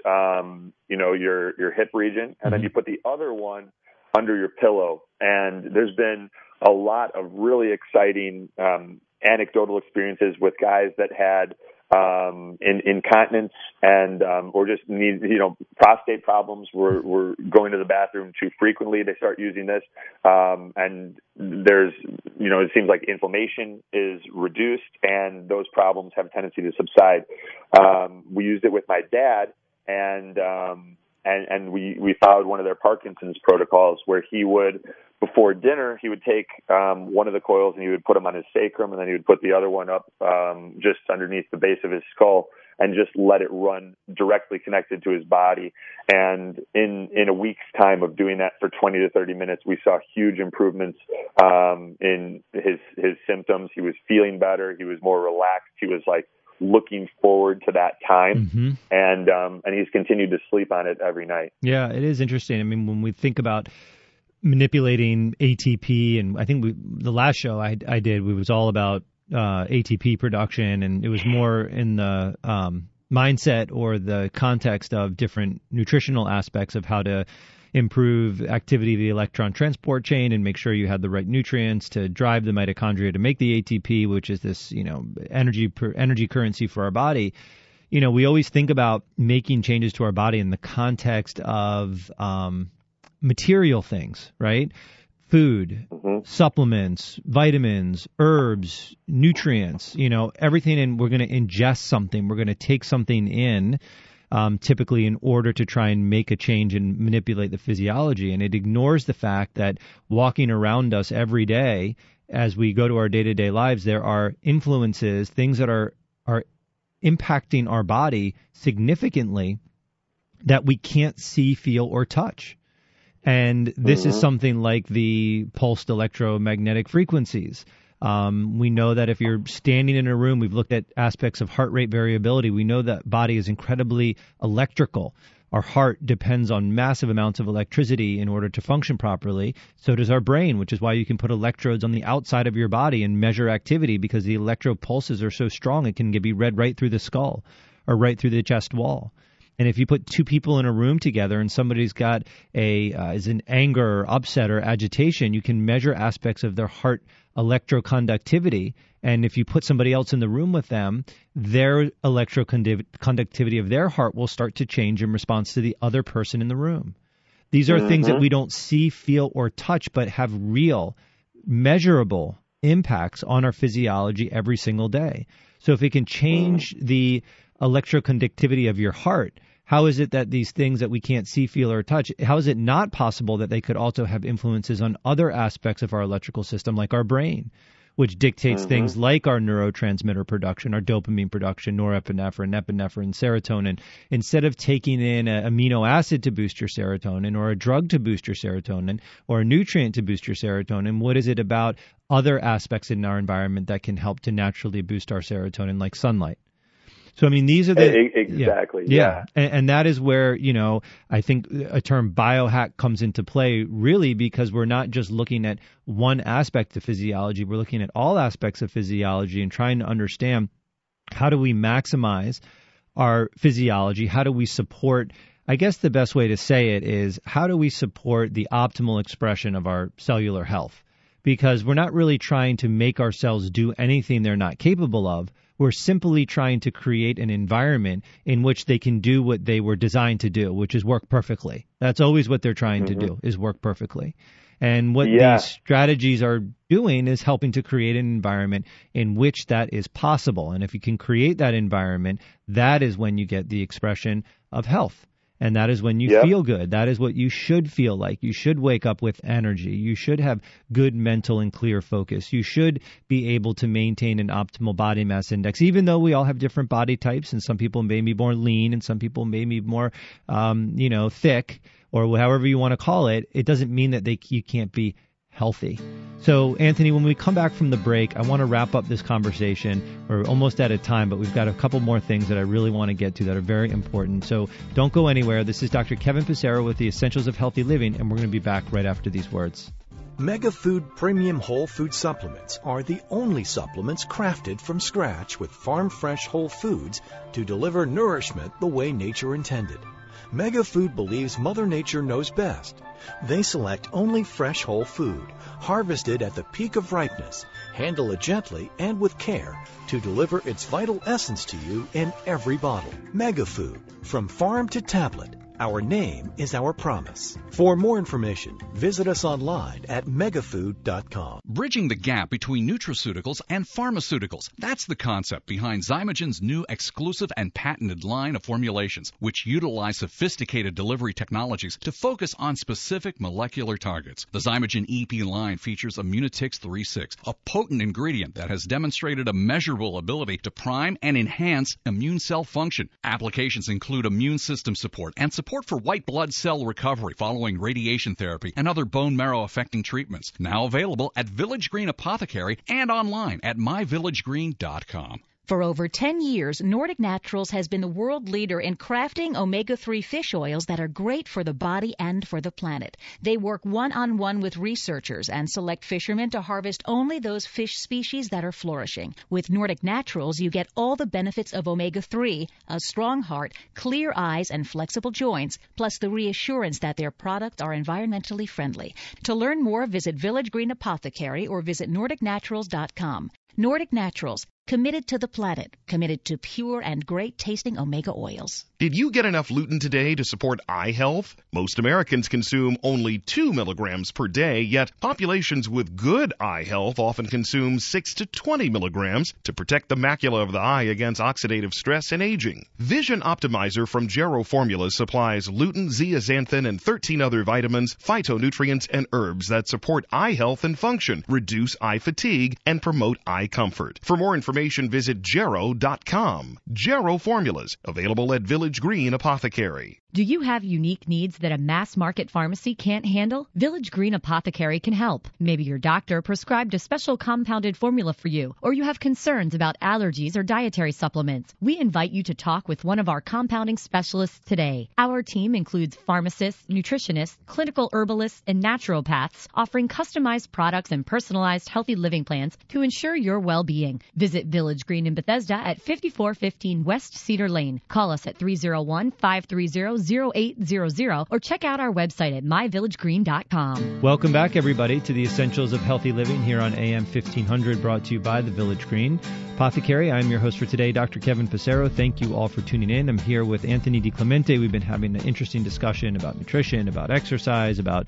your hip region, and then you put the other one under your pillow. And there's been a lot of really exciting anecdotal experiences with guys that had incontinence and or just need, prostate problems, were going to the bathroom too frequently. They start using this, and there's, it seems like inflammation is reduced and those problems have a tendency to subside. We used it with my dad, and we followed one of their Parkinson's protocols where he would, before dinner, he would take one of the coils and he would put them on his sacrum, and then he would put the other one up just underneath the base of his skull and just let it run directly connected to his body. And in a week's time of doing that for 20 to 30 minutes, we saw huge improvements in his symptoms. He was feeling better. He was more relaxed. He was like looking forward to that time, and he's continued to sleep on it every night. Yeah, it is interesting. I mean, when we think about manipulating ATP, and I think the last show I did, it was all about ATP production, and it was more in the mindset or the context of different nutritional aspects of how to improve activity of the electron transport chain and make sure you had the right nutrients to drive the mitochondria to make the ATP, which is this, energy currency for our body. We always think about making changes to our body in the context of material things, right? Food, supplements, vitamins, herbs, nutrients, everything. And we're going to ingest something. We're going to take something in, typically in order to try and make a change and manipulate the physiology. And it ignores the fact that walking around us every day, as we go to our day-to-day lives, there are influences, things that are impacting our body significantly that we can't see, feel, or touch. And this is something like the pulsed electromagnetic frequencies. We know that if you're standing in a room, we've looked at aspects of heart rate variability. We know that body is incredibly electrical. Our heart depends on massive amounts of electricity in order to function properly. So does our brain, which is why you can put electrodes on the outside of your body and measure activity, because the electro pulses are so strong it can be read right through the skull or right through the chest wall. And if you put two people in a room together and somebody's got is in anger or upset or agitation, you can measure aspects of their heart electroconductivity. And if you put somebody else in the room with them, their electroconductivity of their heart will start to change in response to the other person in the room. These are things that we don't see, feel, or touch, but have real, measurable impacts on our physiology every single day. So if it can change the electroconductivity of your heart, how is it that these things that we can't see, feel, or touch, how is it not possible that they could also have influences on other aspects of our electrical system, like our brain, which dictates things like our neurotransmitter production, our dopamine production, norepinephrine, epinephrine, serotonin? Instead of taking in an amino acid to boost your serotonin, or a drug to boost your serotonin, or a nutrient to boost your serotonin, what is it about other aspects in our environment that can help to naturally boost our serotonin, like sunlight? So, I mean, these are the... Exactly. Yeah. And that is where, I think a term biohack comes into play, really, because we're not just looking at one aspect of physiology. We're looking at all aspects of physiology and trying to understand, how do we maximize our physiology? How do we support, I guess the best way to say it is, how do we support the optimal expression of our cellular health? Because we're not really trying to make our cells do anything they're not capable of. We're simply trying to create an environment in which they can do what they were designed to do, which is work perfectly. That's always what they're trying to do, is work perfectly. And what these strategies are doing is helping to create an environment in which that is possible. And if you can create that environment, that is when you get the expression of health. And that is when you feel good. That is what you should feel like. You should wake up with energy. You should have good mental and clear focus. You should be able to maintain an optimal body mass index, even though we all have different body types, and some people may be more lean and some people may be more, thick, or however you want to call it. It doesn't mean that you can't be healthy. So, Anthony, when we come back from the break, I want to wrap up this conversation. We're almost out of time, but we've got a couple more things that I really want to get to that are very important. So don't go anywhere. This is Dr. Kevin Passero with the Essentials of Healthy Living, and we're going to be back right after these words. MegaFood Premium Whole Food Supplements are the only supplements crafted from scratch with farm-fresh whole foods to deliver nourishment the way nature intended. MegaFood believes Mother Nature knows best. They select only fresh whole food, harvested at the peak of ripeness, Handle it gently and with care to deliver its vital essence to you in every bottle. MegaFood, from farm to tablet. Our name is our promise. For more information, visit us online at megafood.com. Bridging the gap between nutraceuticals and pharmaceuticals. That's the concept behind Zymogen's new exclusive and patented line of formulations, which utilize sophisticated delivery technologies to focus on specific molecular targets. The Zymogen EP line features Immunotix 36, a potent ingredient that has demonstrated a measurable ability to prime and enhance immune cell function. Applications include immune system support and support for white blood cell recovery following radiation therapy and other bone marrow affecting treatments. Now available at Village Green Apothecary and online at myvillagegreen.com. For over 10 years, Nordic Naturals has been the world leader in crafting omega-3 fish oils that are great for the body and for the planet. They work one-on-one with researchers and select fishermen to harvest only those fish species that are flourishing. With Nordic Naturals, you get all the benefits of omega-3, a strong heart, clear eyes, and flexible joints, plus the reassurance that their products are environmentally friendly. To learn more, visit Village Green Apothecary or visit NordicNaturals.com. Nordic Naturals, committed to the planet, committed to pure and great-tasting omega oils. Did you get enough lutein today to support eye health? Most Americans consume only 2 milligrams per day, yet populations with good eye health often consume 6 to 20 milligrams to protect the macula of the eye against oxidative stress and aging. Vision Optimizer from Gero Formulas supplies lutein, zeaxanthin, and 13 other vitamins, phytonutrients, and herbs that support eye health and function, reduce eye fatigue, and promote eye comfort. For more information, visit Gero.com. Gero Formulas, available at Village Green Apothecary. Do you have unique needs that a mass market pharmacy can't handle? Village Green Apothecary can help. Maybe your doctor prescribed a special compounded formula for you, or you have concerns about allergies or dietary supplements. We invite you to talk with one of our compounding specialists today. Our team includes pharmacists, nutritionists, clinical herbalists, and naturopaths, offering customized products and personalized healthy living plans to ensure your well-being. Visit Village Green in Bethesda at 5415 West Cedar Lane. Call us at 301-530-0800 or check out our website at myvillagegreen.com. Welcome back, everybody, to the Essentials of Healthy Living here on AM 1500, brought to you by the Village Green Apothecary. I'm your host for today, Dr. Kevin Passero. Thank you all for tuning in. I'm here with Anthony DiClemente. We've been having an interesting discussion about nutrition, about exercise, about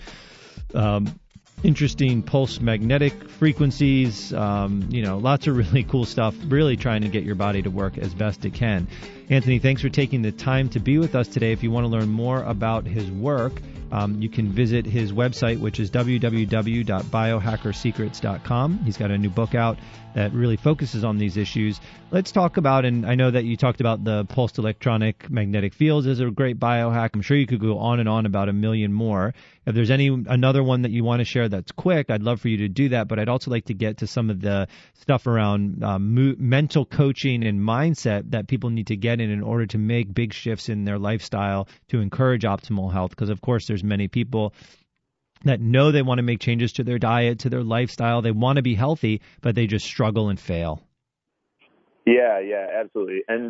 interesting pulse magnetic frequencies, lots of really cool stuff, really trying to get your body to work as best it can. Anthony, thanks for taking the time to be with us today. If you want to learn more about his work, you can visit his website, which is www.biohackersecrets.com. He's got a new book out that really focuses on these issues. Let's talk about, and I know that you talked about the pulsed electronic magnetic fields as a great biohack. I'm sure you could go on and on about a million more. If there's another one that you want to share that's quick, I'd love for you to do that, but I'd also like to get to some of the stuff around mental coaching and mindset that people need to get in order to make big shifts in their lifestyle to encourage optimal health, because of course there's many people that know they want to make changes to their diet, to their lifestyle. They want to be healthy, but they just struggle and fail. Yeah, absolutely. And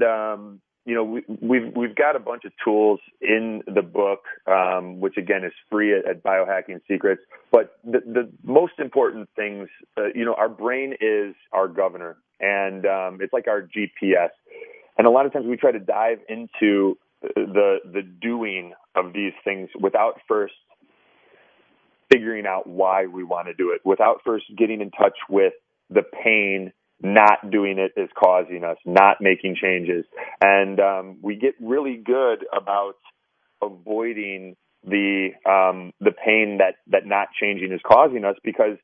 we've got a bunch of tools in the book, which again is free at Biohacking Secrets. But the most important things, our brain is our governor, and it's like our GPS. And a lot of times we try to dive into the doing of these things without first figuring out why we want to do it, without first getting in touch with the pain not doing it is causing us, not making changes. And we get really good about avoiding the pain that not changing is causing us, because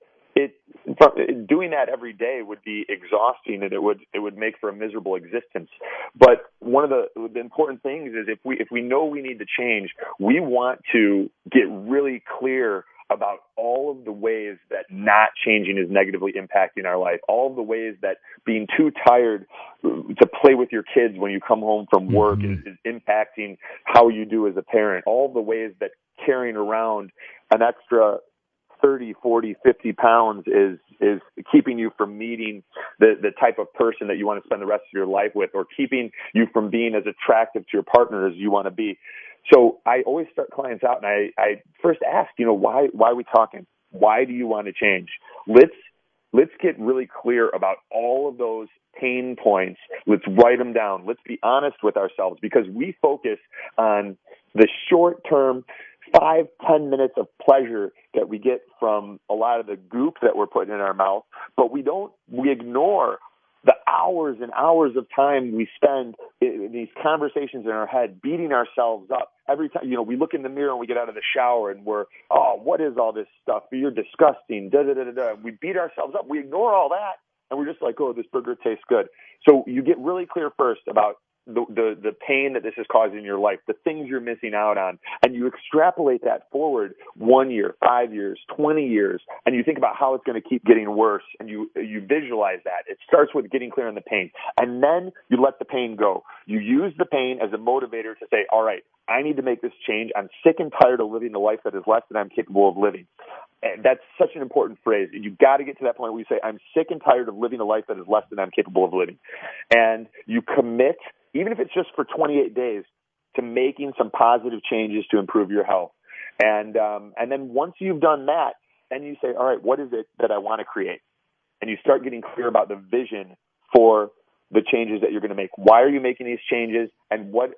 doing that every day would be exhausting, and it would make for a miserable existence. But one of the important things is if we know we need to change, we want to get really clear about all of the ways that not changing is negatively impacting our life, all of the ways that being too tired to play with your kids when you come home from work is impacting how you do as a parent, all the ways that carrying around an extra 30, 40, 50 pounds is keeping you from meeting the type of person that you want to spend the rest of your life with, or keeping you from being as attractive to your partner as you want to be. So I always start clients out, and I first ask, why are we talking? Why do you want to change? Let's let's get really clear about all of those pain points. Let's write them down. Let's be honest with ourselves, because we focus on the short-term 5-10 minutes of pleasure that we get from a lot of the goop that we're putting in our mouth, but we ignore the hours and hours of time we spend in these conversations in our head, beating ourselves up. Every time, we look in the mirror and we get out of the shower and we're, oh, what is all this stuff? You're disgusting. Da, da, da, da, da. We beat ourselves up. We ignore all that, and we're just like, oh, this burger tastes good. So you get really clear first about the pain that this is causing in your life, the things you're missing out on, and you extrapolate that forward 1 year, 5 years, 20 years, and you think about how it's going to keep getting worse, and you visualize that. It starts with getting clear on the pain, and then you let the pain go. You use the pain as a motivator to say, all right, I need to make this change. I'm sick and tired of living the life that is less than I'm capable of living. And that's such an important phrase. You've got to get to that point where you say, I'm sick and tired of living a life that is less than I'm capable of living. And you commit, even if it's just for 28 days, to making some positive changes to improve your health. And then once you've done that, then you say, all right, what is it that I want to create? And you start getting clear about the vision for the changes that you're going to make. Why are you making these changes? And where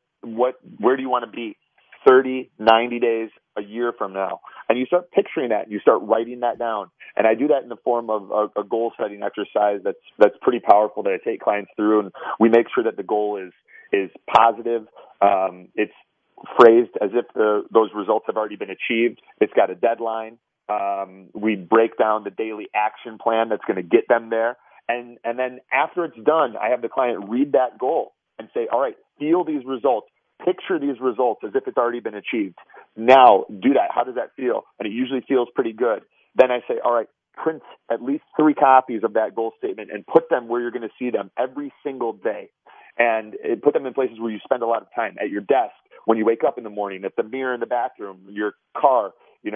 do you want to be 30, 90 days, a year from now? And you start picturing that, and you start writing that down. And I do that in the form of a goal-setting exercise that's pretty powerful that I take clients through, and we make sure that the goal is positive. It's phrased as if those results have already been achieved. It's got a deadline. We break down the daily action plan that's going to get them there. And then after it's done, I have the client read that goal and say, all right, feel these results. Picture these results as if it's already been achieved. Now, do that. How does that feel? And it usually feels pretty good. Then I say, all right, print at least 3 copies of that goal statement and put them where you're going to see them every single day. And put them in places where you spend a lot of time, at your desk, when you wake up in the morning, at the mirror in the bathroom, your car,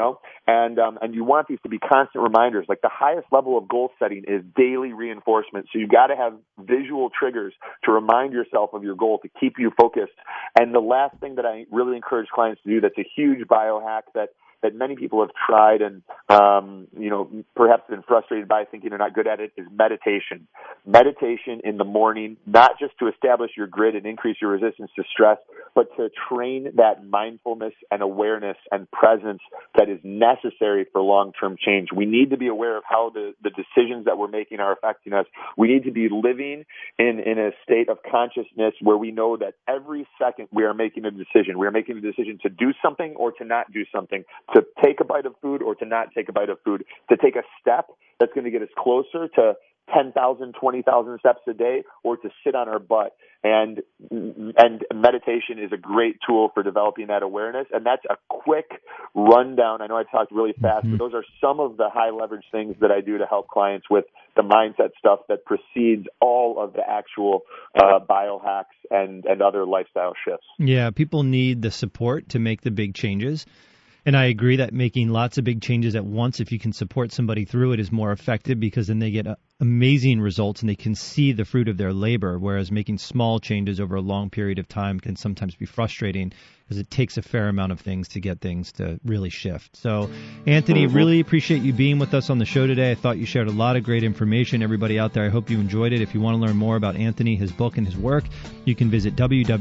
and you want these to be constant reminders. Like, the highest level of goal setting is daily reinforcement. So you got to have visual triggers to remind yourself of your goal, to keep you focused. And the last thing that I really encourage clients to do, that's a huge biohack that many people have tried and, perhaps been frustrated by, thinking they're not good at it, is meditation. Meditation in the morning, not just to establish your grid and increase your resistance to stress, but to train that mindfulness and awareness and presence that is necessary for long-term change. We need to be aware of how the decisions that we're making are affecting us. We need to be living in a state of consciousness where we know that every second we are making a decision. We are making a decision to do something or to not do something, to take a bite of food or to not take a bite of food, to take a step that's going to get us closer to 10,000, 20,000 steps a day, or to sit on our butt. And meditation is a great tool for developing that awareness. And that's a quick rundown. I know I talked really fast, but those are some of the high leverage things that I do to help clients with the mindset stuff that precedes all of the actual biohacks and other lifestyle shifts. Yeah, people need the support to make the big changes. And I agree that making lots of big changes at once, if you can support somebody through it, is more effective, because then they get amazing results and they can see the fruit of their labor, whereas making small changes over a long period of time can sometimes be frustrating because it takes a fair amount of things to get things to really shift. So, Anthony, really appreciate you being with us on the show today. I thought you shared a lot of great information. Everybody out there, I hope you enjoyed it. If you want to learn more about Anthony, his book, and his work, you can visit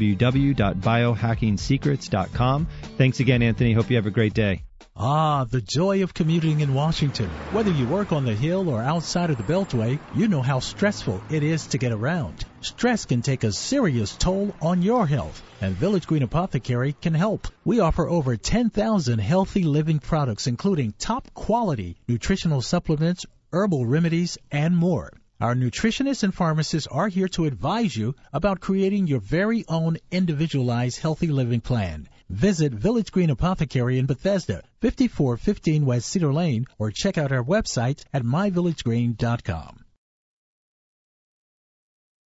www.biohackingsecrets.com. Thanks again, Anthony. Hope you have a great day. Ah, the joy of commuting in Washington. Whether you work on the Hill or outside of the Beltway, you know how stressful it is to get around. Stress can take a serious toll on your health, and Village Green Apothecary can help. We offer over 10,000 healthy living products, including top quality nutritional supplements, herbal remedies, and more. Our nutritionists and pharmacists are here to advise you about creating your very own individualized healthy living plan. Visit Village Green Apothecary in Bethesda, 5415 West Cedar Lane, or check out our website at myvillagegreen.com.